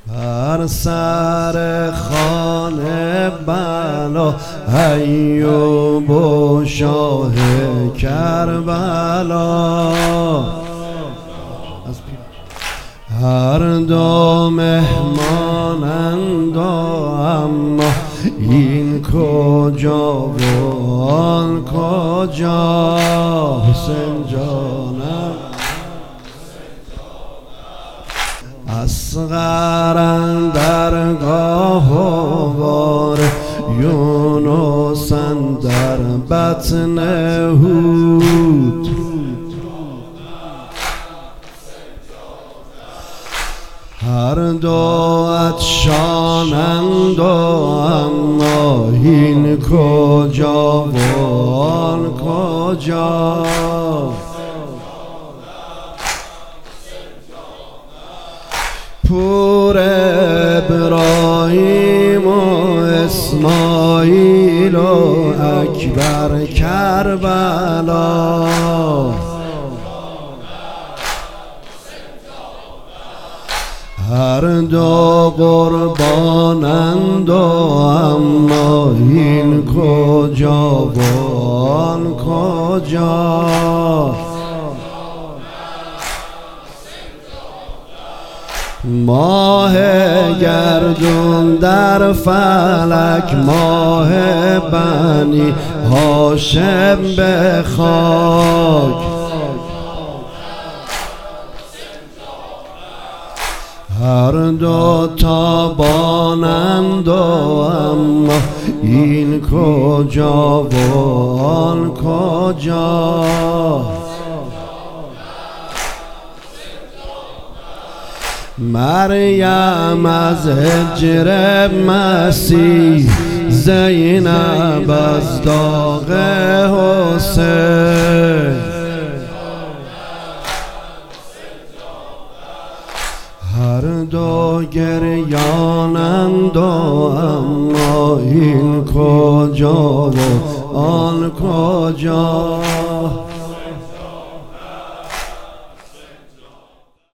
بر سر خانه بلا ایوب و شاه کربلا، هر دو مهمانند اما این کجا و آن کجا. حسین جانم اصغر اندر گاه و بار، یونس اندر بطن هود. هر دو عطشانند اما این کجا و آن کجا. پور ابراهیم و اسماعیل و اکبر کربلا، هر دو قربانند اما این کجا و آن کجا. ماه گردون در فلک، ماه بنی هاشم به خاک. هر دو تابانند اما این کجا و آن کجا. مریم از هجر مسیح، زینب از داغ حسین. هر دو گریانند اما این کجا و آن کجا.